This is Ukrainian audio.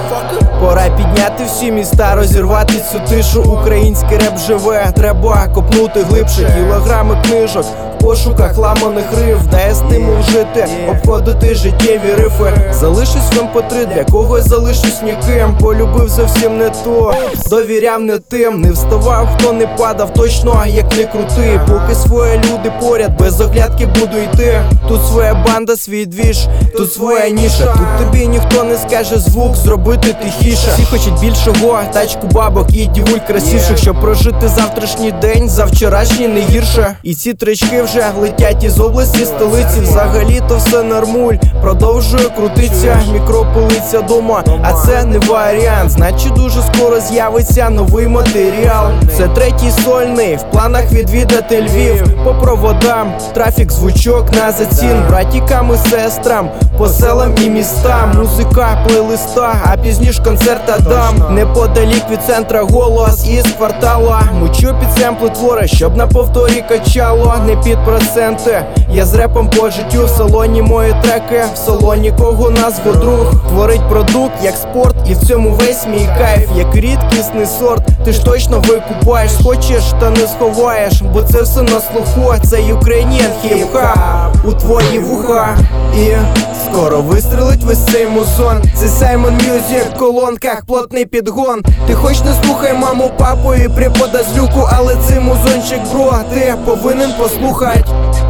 Пора підняти всі міста, розірвати цю тишу. Український реп живе, треба копнути глибше. Кілограми книжок в пошуках ламаних риф дає стимул жити, обходити життєві рифи. Залишусь в МП3, для когось залишусь ніким. Полюбив зовсім не то, довіряв не тим. Не вставав, хто не падав, точно як не крути. Поки свої люди поряд, без оглядки буду йти. Тут своя банда, свій двіж, тут своя ніша. Тут тобі ніхто не скаже звук зробити тихіше. Всі хочуть більшого, тачку бабок і дівуль красивших, щоб прожити завтрашній день, за вчорашній не гірше. І ці трички вже летять із області, столиці. Взагалі то все нормуль, продовжує крутиться, мікропилиться дома, а це не варіант. Значить дуже скоро з'явиться новий матеріал. Це третій сольний, в планах відвідати Львів. По проводам, трафік, звучок на зацін. Братікам і сестрам, по селам і містам. Музика, плейлиста, а пізніше концерта дам. Неподалік від центра голос із квартала. Мучу під семпли твори, щоб на повторі качало. Не під проценти, я з репом по життю. В салоні мої треки, в салоні кого назву друг. Творить продукт як спорт, і в цьому весь мій кайф. Як рідкісний сорт, ти ж точно викупаєш. Хочеш, та не сховаєш, бо це все на слуху. Це Ukrainian хіп-хап у твої вуха. І скоро вистрелить весь цей музон. Це Simon Music в колонках, плотний підгон. Ти хоч не слухай маму, папу і препода з люку, але цей музончик, бро, ти повинен послухать.